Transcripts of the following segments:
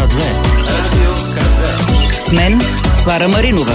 К2. Радио К2. С мен Клара Маринова.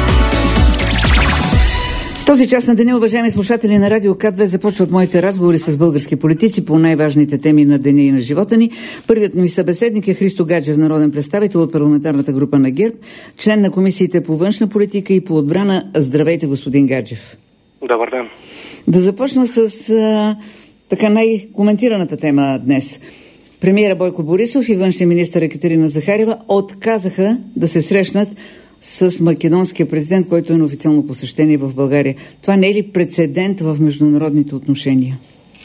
В този час на деня, уважаеми слушатели на Радио К2, започват моите разговори с български политици по най-важните теми на деня и на живота ни. Първият ми събеседник е Христо Гаджев, народен представител от парламентарната група на ГЕРБ, член на комисиите по външна политика и по отбрана. Здравейте, господин Гаджев. Добър ден. Да започна с така най-коментираната тема днес. Премиера Бойко Борисов и външния министър Екатерина Захариева отказаха да се срещнат с македонския президент, който е на официално посещение в България. Това не е ли прецедент в международните отношения?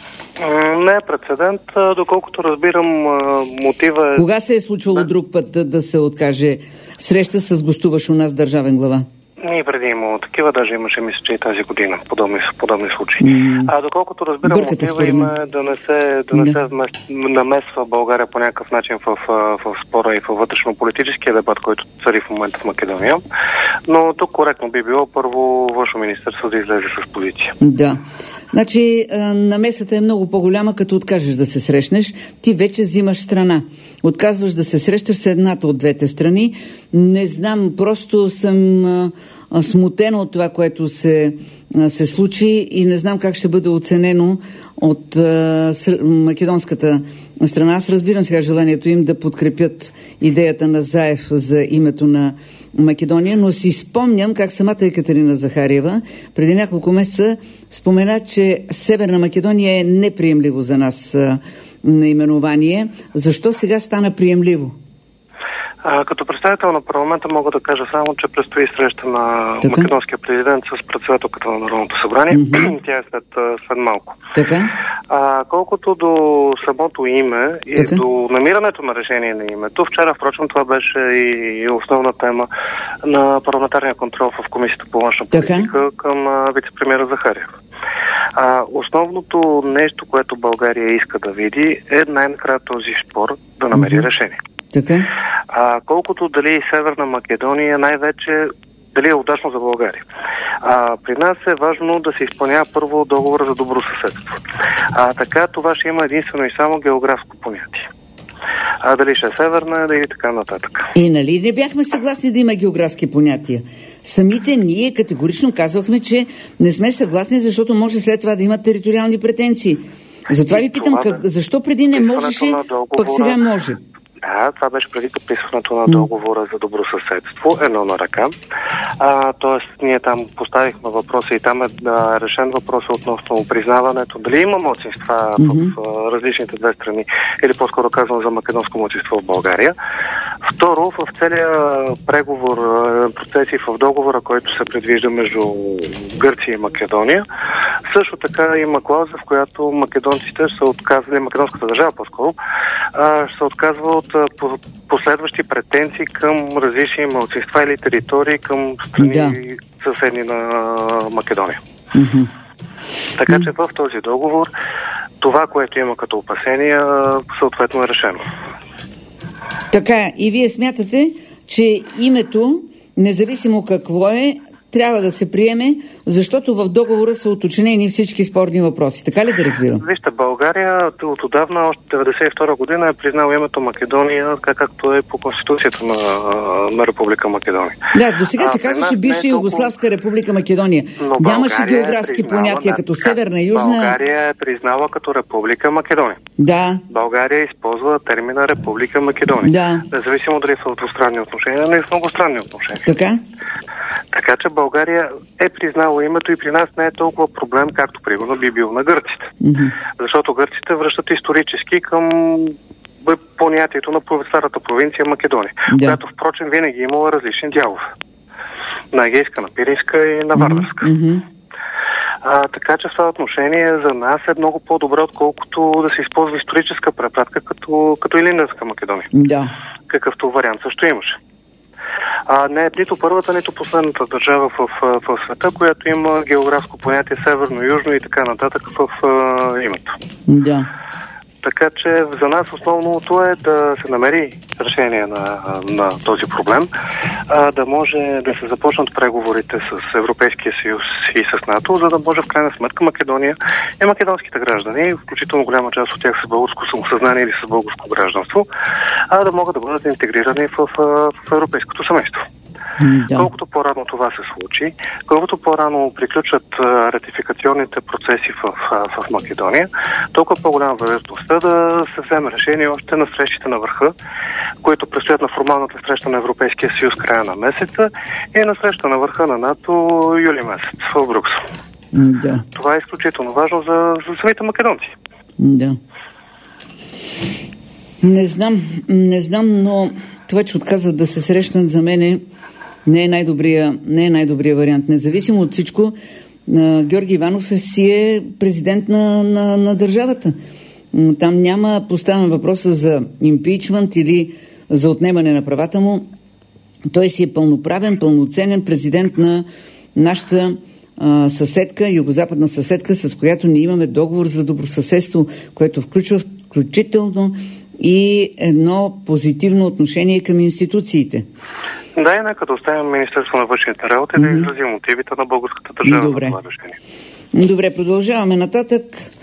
Не е прецедент, доколкото разбирам мотива... Кога се е случвало друг път да се откаже среща с гостуващ у нас държавен глава? И преди имало такива, даже имаше, мисля, че и тази година подобни случаи. Доколкото разбирам, мотива има да не се намесва България по някакъв начин в спора и в вътрешно-политическия дебат, който цари в момента в Македония. Но тук коректно би било първо външно министерство да излезе с позиция. Да. Значи намесата е много по-голяма, като откажеш да се срещнеш. Ти вече взимаш страна. Отказваш да се срещаш с едната от двете страни. Не знам, просто съм смутена от това, което се случи и не знам как ще бъде оценено от македонската страна. Аз разбирам сега желанието им да подкрепят идеята на Заев за името на Македония, но си спомням как самата Екатерина Захариева преди няколко месеца спомена, че Северна Македония е неприемливо за нас наименование. Защо сега стана приемливо? Като представител на парламента мога да кажа само, че предстои среща на македонския президент с председателката на Народното събрание. Тя е след малко. Така? Колкото до самото име и до намирането на решение на името, вчера, впрочем, това беше и основна тема на парламентарния контрол в Комисията по външна политика към вице-премиера Захариев. Основното нещо, което България иска да види, е най-накрая този спор да намери решение. Така? Колкото дали Северна Македония, най-вече дали е удачно за България. При нас е важно да се изпълнява първо договора за добро съседство. Така това ще има единствено и само географско понятие. Дали ще е северна, дали така нататък. И нали не бяхме съгласни да има географски понятия? Самите ние категорично казвахме, че не сме съгласни, защото може след това да има териториални претенции. Затова ви питам, защо преди не можеше, пък сега може? Да, това беше преди подписването на договора за добро съседство, едно на ръка. Тоест, ние там поставихме въпроса и там е решен въпрос относно признаването. Дали има малцинства в различните две страни, или по-скоро казвам за македонско малцинство в България. Второ, в целия преговор, процеси в договора, който се предвижда между Гърция и Македония, също така има клауза, в която македонците са отказали, македонската държава по-скоро, ще се отказва от последващи претенции към различни малцинства или територии към страни съседни на Македония. Така че в този договор това, което има като опасения, съответно е решено. Така, и вие смятате, че името, независимо какво е, трябва да се приеме, защото в договора са уточнени всички спорни въпроси. Така ли да разбирам? Вижте, България от отдавна, още 1992 година е признала името Македония, така както е по Конституцията на Република Македония. Да, до сега се казваше бивша Югославска република Македония. Нямаше географски понятия като Северна и Южна. България е признала като Република Македония. Да. България използва термина Република Македония. Да. Независимо дали са в двустранни отношения, но и в многостранни отношения. Така? Така че България е признала името и при нас не е толкова проблем, както примерно би бил на гърците. Защото гърците връщат исторически към понятието на старата провинция Македония, която впрочем винаги имала различни дялове. На Егейска, на Пиринска и на Вардарска. Така че в това отношение за нас е много по-добре, отколкото да се използва историческа препратка като Илинденска Македония. Да. Какъвто вариант също имаше. Не е нито първата, нито последната държава в света, която има географско понятие северно-южно и така нататък в името. Да. Така че за нас основното е да се намери решение на този проблем, да може да се започнат преговорите с Европейския съюз и с НАТО, за да може в крайна сметка Македония и македонските граждани, включително голяма част от тях с българско самосъзнание или с българско гражданство, а да могат да бъдат интегрирани в европейското семейство. Да. Колкото по-рано това се случи, колкото по-рано приключат ратификационните процеси в Македония, толкова по-голяма вероятността да се вземе решение още на срещите на върха, които предстоят на формалната среща на Европейския съюз края на месеца и на среща на върха на НАТО юли месец в Брюксел. Да. Това е изключително важно за самите македонци. Да. Не знам, но това, че отказват да се срещнат, за мен не е най-добрия вариант. Независимо от всичко, Георги Иванов си е президент на държавата. Там няма поставен въпроса за импичмент или за отнемане на правата му. Той си е пълноправен, пълноценен президент на нашата съседка, югозападна съседка, с която ние имаме договор за добросъседство, което включва включително и едно позитивно отношение към институциите. Да, и нека да оставим Министерство на външните работи да изрази мотивите на българската държава за това решение. Добре, продължаваме нататък.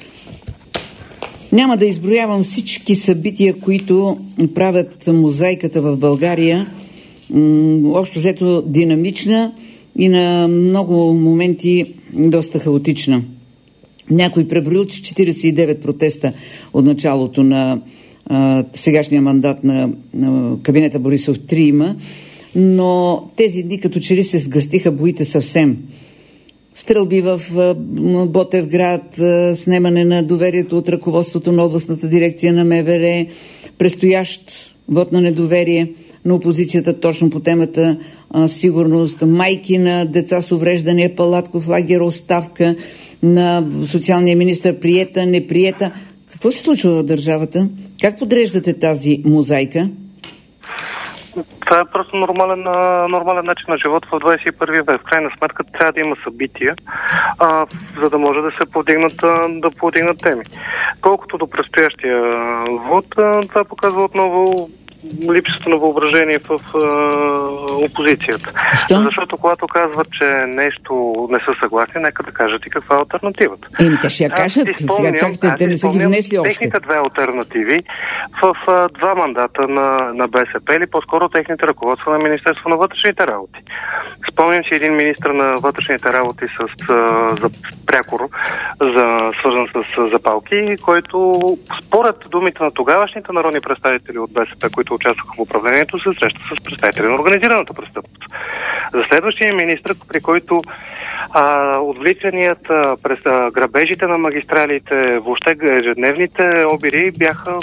Няма да изброявам всички събития, които правят мозайката в България. Общо взето динамична и на много моменти доста хаотична. Някой преброил, че 49 протеста от началото на сегашния мандат на кабинета Борисов 3 има, но тези дни като че ли се сгъстиха боите съвсем. Стрелби в Ботевград, снемане на доверието от ръководството на областната дирекция на МВР, предстоящ вот на недоверие на опозицията точно по темата сигурност, майки на деца с увреждания, палатков лагер, оставка на социалния министър, приета, неприета. Какво се случва в държавата? Как подреждате тази мозайка? Това е просто нормален начин на живот в 21 век. В крайна сметка трябва да има събития, за да може да се повдигнат теми. Колкото до предстоящия вод, това показва отново липсата на въображение в опозицията. Що? Защото когато казват, че нещо не са съгласни, нека да кажат и каква е алтернативата. Те ще я кажат. Сега чакайте, те не са ги внесли още. Техните две алтернативи в два мандата на БСП или по-скоро техните ръководства на Министерство на вътрешните работи. Спомням си един министър на вътрешните работи за прякор, свързан с запалки, който според думите на тогавашните народни представители от БСП, които участваха в управлението, се среща с представители на организираната престъпност. За следващия министър, при който отвличанията през грабежите на магистралите, въобще ежедневните обири бяха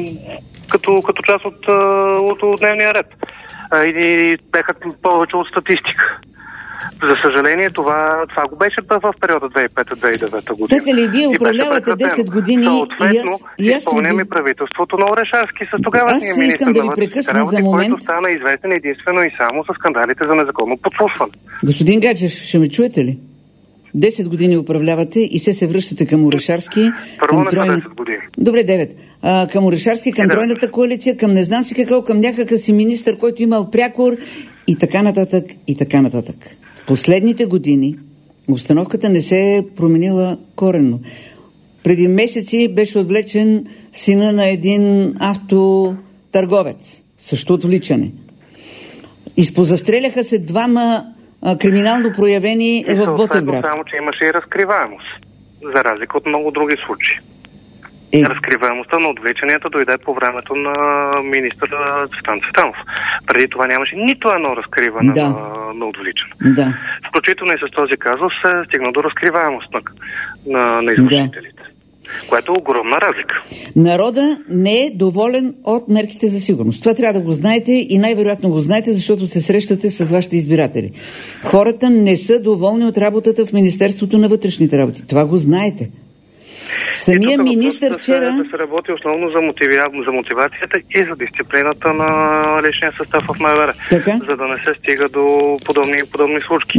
като част от дневния ред. И бяха повече от статистика. За съжаление, това го беше в периода 2005-2009 година. Знаете ли, вие управлявате 10 години и изпълняме правителството на Орешарски с тогавашния министър на вътрешните работи, който стана известен единствено и само с скандалите за незаконно подслушване. Господин Гаджев, ще ме чуете ли? 10 години управлявате и се връщате към Орешарски. Първо не са 10 години. Добре, 9. Към Орешарски, към тройната коалиция, към не знам си какво, към някакъв си министър, който имал прякор и така нататък, и така нататък. В последните години обстановката не се е променила коренно. Преди месеци беше отвлечен сина на един автотърговец. Също отвличане. Изпозастреляха се двама криминално проявени в Ботевград. Само, че имаше и разкриваемост, за разлика от много други случаи. Разкриваемостта на отвлеченията дойде по времето на министъра Цветан Цветанов. Преди това нямаше нито едно разкриване на отвличане. Да. Включително и с този казус се стигна до разкриваемост на извършителите. Което е огромна разлика. Народа не е доволен от мерките за сигурност. Това трябва да го знаете и най-вероятно го знаете, защото се срещате с вашите избиратели. Хората не са доволни от работата в Министерството на вътрешните работи. Това го знаете. Самия министър вчера... Да се работи основно за мотивацията и за дисциплината на личния състав в МВР. За да не се стига до подобни случки.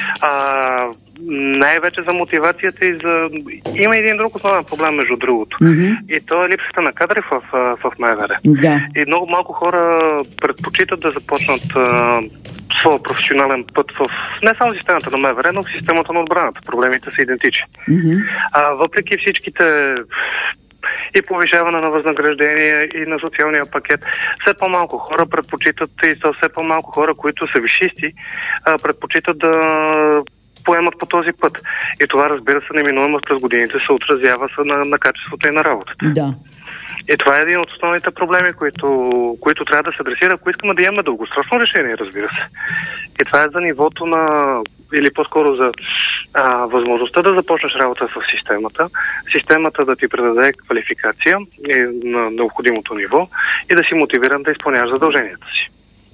Най-вече за мотивацията и за... Има един друг основен проблем, между другото. И то е липсата на кадри в МВР. И много малко хора предпочитат да започнат своя професионален път не само в системата на МВР, но в системата на отбраната. Проблемите са идентични. Въпреки всичките и повишаване на възнаграждение и на социалния пакет. Все по-малко хора предпочитат, и то все по-малко хора, които са висшисти, предпочитат да поемат по този път. И това, разбира се, неминуемо през годините се отразява на качеството и на работата. Да. И това е един от основните проблеми, които трябва да се адресира, ако искаме да имаме дългосрочно решение, разбира се. И това е за нивото или по-скоро за възможността да започнеш работа в системата да ти предаде квалификация на необходимото ниво и да си мотивиран да изпълняваш задълженията си.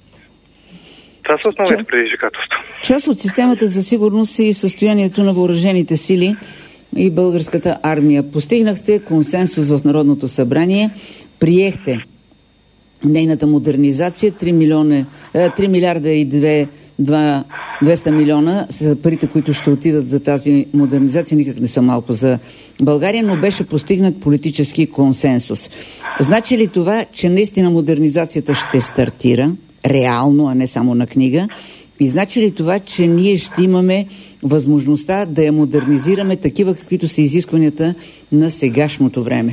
Това са основните предизвикателства. Част от системата за сигурност и състоянието на въоръжените сили и българската армия. Постигнахте консенсус в Народното събрание, приехте нейната модернизация, 3 милиарда и 200 милиона са парите, които ще отидат за тази модернизация, никак не са малко за България, но беше постигнат политически консенсус. Значи ли това, че наистина модернизацията ще стартира реално, а не само на книга? И значи ли това, че ние ще имаме възможността да я модернизираме такива, каквито са изискванията на сегашното време?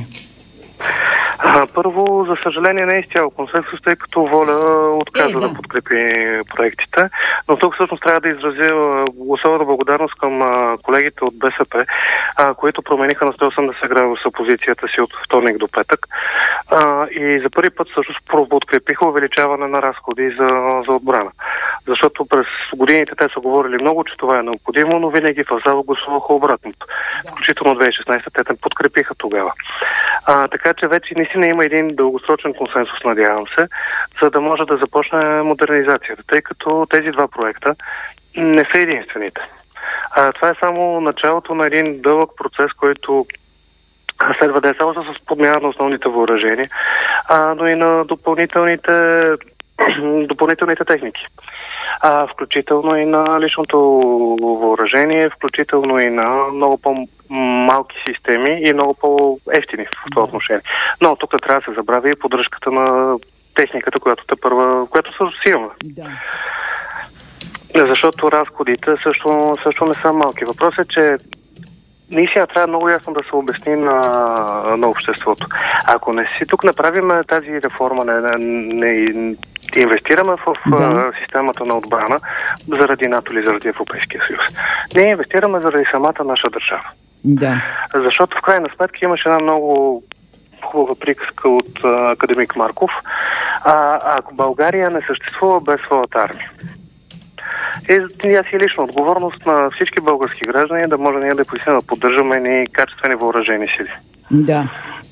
Първо, за съжаление, не е изцяло консенсус, тъй като Воля отказва да подкрепи проектите. Но тук всъщност трябва да изразя особена благодарност към колегите от БСП, които промениха на 180 градуса позицията си от вторник до петък. И за първи път всъщност подкрепиха увеличаване на разходи за отбрана. Защото през годините те са говорили много, че това е необходимо, но винаги в зала гласуваха обратното. Включително 2016 те подкрепиха тогава. Така че вече наистина има един дългосрочен консенсус, надявам се, за да може да започне модернизацията, тъй като тези два проекта не са единствените. Това е само началото на един дълъг процес, който следва да е само с подмяна на основните въоръжения, но и на допълнителните техники. Включително и на личното въоръжение, включително и на много по-малки системи и много по-евтини в това отношение. Но тук трябва да се забрави и поддръжката на техниката, която също си имаме. Да. Защото разходите също не са малки. Въпросът е, че наистина трябва много ясно да се обясни на обществото. Ако не си тук направим тази реформа, не инвестираме в системата на отбрана заради НАТО или заради Европейския съюз. Не инвестираме заради самата наша държава. Да. Защото в крайна сметка имаше една много хубава приказка от академик Марков. Ако България не съществува без своята армия. И аз и лично отговорност на всички български граждани да може ние да поистина поддържаме ни качествени въоръжени сили. Да.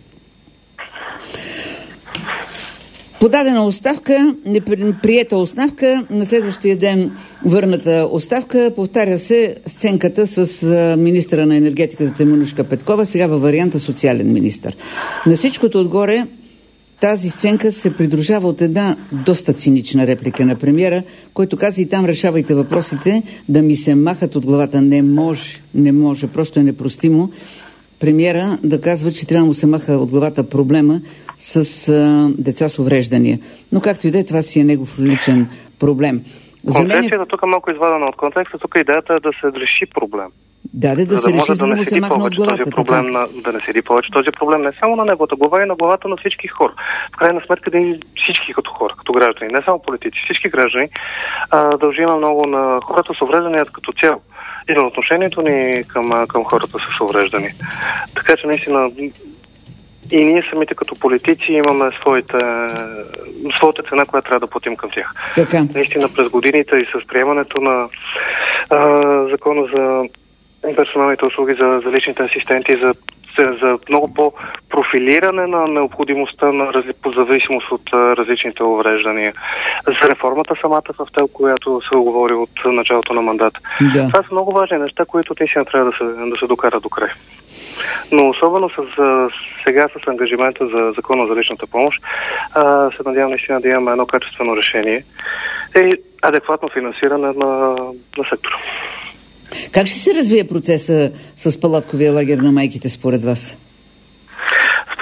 Подадена оставка, неприета оставка, на следващия ден върната оставка, повтаря се сценката с министъра на енергетиката Теменужка Петкова, сега във варианта социален министър. На всичкото отгоре тази сценка се придружава от една доста цинична реплика на премиера, който каза: и там решавайте въпросите, да ми се махат от главата. Не може, просто е непростимо премиера да казва, че трябва да му се маха от главата проблема с деца с увреждания. Но както и да е, това си е негов личен проблем. Концепцията тук е малко извадена от контекста. Тук идеята е да се реши проблем. Да се реши, за да му се махне от главата. Да не седи повече този проблем не само на неговата глава, и на главата на всички хора. В крайна сметка да и всички като хора, като граждани, не само политици, всички граждани дължим много на хората с увреждания като цяло и на отношението ни към хората с увреждания. Така че наистина и ние самите като политици имаме своята цена, която трябва да платим към тях. Така. Наистина през годините и с приемането на закона за персоналните услуги за личните асистенти, за много по-профилиране на необходимостта по зависимост от различните увреждания, за реформата самата в ТЕЛ, която се оговори от началото на мандата. Да. Това са много важни неща, които наистина трябва да се докарат до край. Но особено сега с ангажимента за закона за личната помощ, се надявам наистина да имаме едно качествено решение и адекватно финансиране на сектора. Как ще се развие процеса с палатковия лагер на майките според вас?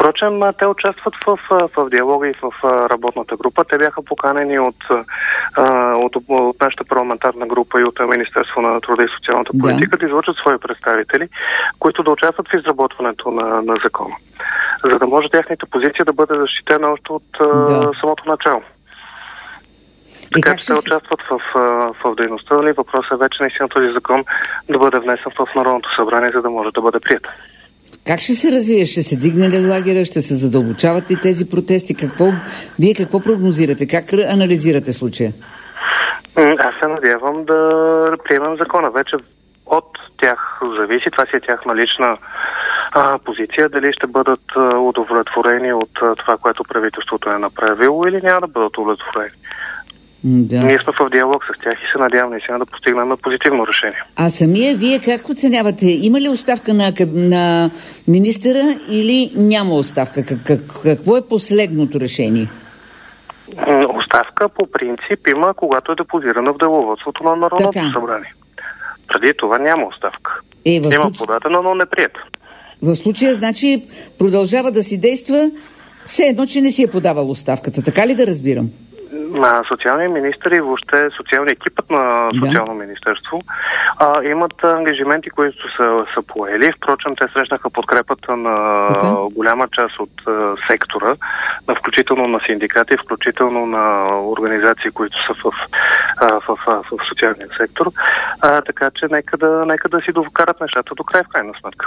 Впрочем, те участват в диалога и в работната група. Те бяха поканени от нашата парламентарна група и от Министерство на труда и социалната политика да излъчат свои представители, които да участват в изработването на закона, за да може тяхната позиция да бъде защитена още от самото начало. Така че те участват в дейността, нали? Въпросът е вече наистина този закон да бъде внесен в Народното събрание, за да може да бъде прият. Как ще се развие? Ще се дигне ли лагера? Ще се задълбочават ли тези протести? Вие какво прогнозирате? Как анализирате случая? Аз се надявам да приемем закона. Вече от тях зависи. Това си е тяхна лична позиция. Дали ще бъдат удовлетворени от това, което правителството е направило, или няма да бъдат удовлетворени. Да. Ние сме в диалог с тях и се надявам наистина да постигнем позитивно решение. А самия вие как оценявате? Има ли оставка на министъра или няма оставка? Какво е последното решение? Оставка по принцип има, когато е депозирана в деловодството на Народното събрание. Преди това няма оставка. Има подадена, но не приета. В случая, значи, продължава да си действа все едно, че не си е подавал оставката. Така ли да разбирам? На социалния министър и въобще социалния екипът на социално министерство имат ангажименти, които са поели. Впрочем, те срещнаха подкрепата на голяма част от сектора, включително на синдикати, включително на организации, които са в социалния сектор. Така че нека да си докарат нещата до край, в крайна сметка.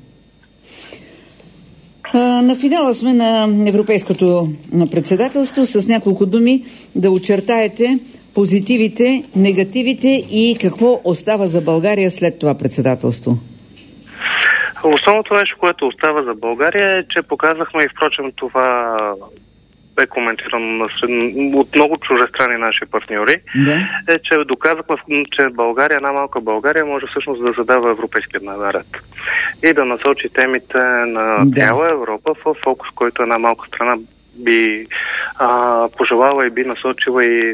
На финала сме на Европейското председателство. С няколко думи да очертаете позитивите, негативите и какво остава за България след това председателство. Основното нещо, което остава за България е, че показахме и впрочем това бе коментирано от много чуждестранни наши партньори, е, че доказахме, че България, една малка България, може всъщност да задава европейския дневен ред и да насочи темите на цяла Европа в фокус, който една малка страна би пожелала и би насочила и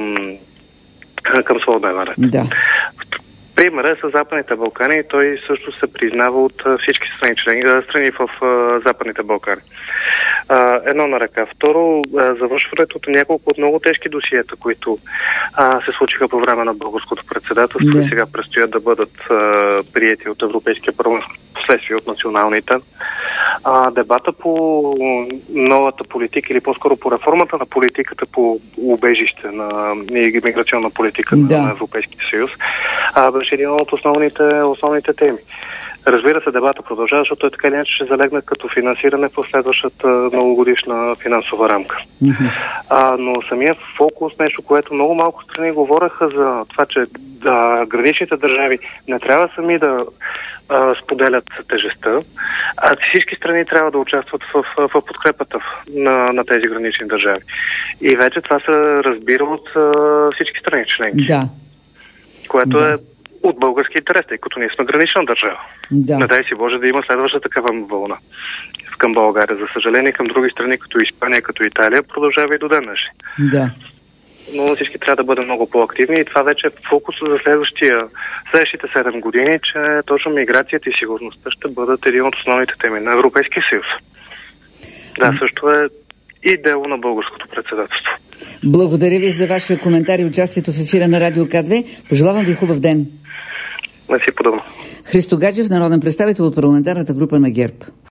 към своя дневен ред. Да. Примерът е с Западните Балкани, той също се признава от всички страни в Западните Балкани. Едно на ръка. Второ, завършването от няколко от много тежки досиета, които се случиха по време на българското председателство и сега предстоят да бъдат приети от Европейския парламент, вследствие от националните. Дебата по новата политика или по-скоро по реформата на политиката по убежище и миграционна политика на Европейския съюз беше един от основните теми. Разбира се, дебата продължава, защото той така или иначе ще залегне като финансиране в следващата многогодишна финансова рамка. Но самия фокус, нещо, което много малко страни говореха за това, че граничните държави не трябва сами да споделят тежестта, а всички страни трябва да участват в подкрепата на тези гранични държави. И вече това се разбира от всички страни членки. Което е от български интерес, тъй като ние сме гранична държава. Не дай си Боже да има следваща такава вълна към България. За съжаление, към други страни, като Испания, като Италия, продължава и до ден днешен. Но всички трябва да бъдем много по-активни и това вече е фокуса за следващите 7 години, че точно миграцията и сигурността ще бъдат един от основните теми на Европейския съюз. Също е и дело на българското председателство. Благодаря ви за вашия коментар и участието в ефира на Радио К2. Пожелавам ви хубав ден. Подобно. Христо Гаджев, народен представител от парламентарната група на ГЕРБ.